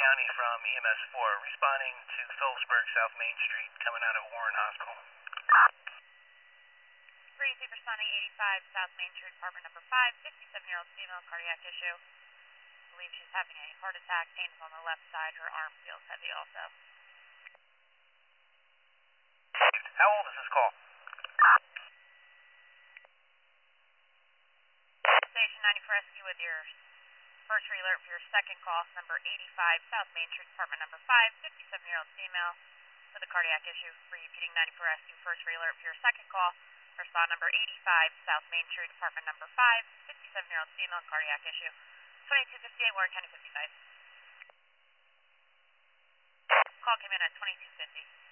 County from EMS 4, responding to Phillipsburg, South Main Street, coming out of Warren Hospital. 3 responding 85 South Main Street, apartment number 5, 57-year-old female, cardiac issue. Believe she's having a heart attack, pain is on the left side, her arm feels heavy also. How old is this call? Station 90 for rescue with your first alert for your second call, number 85 South Main Street, apartment number 5, 57-year-old female with a cardiac issue. Repeating 90 for rescue, first alert for your second call, respond number 85 South Main Street, apartment number 5, 57-year-old female, cardiac issue. 2258 Warren County 55. Call came in at 2250.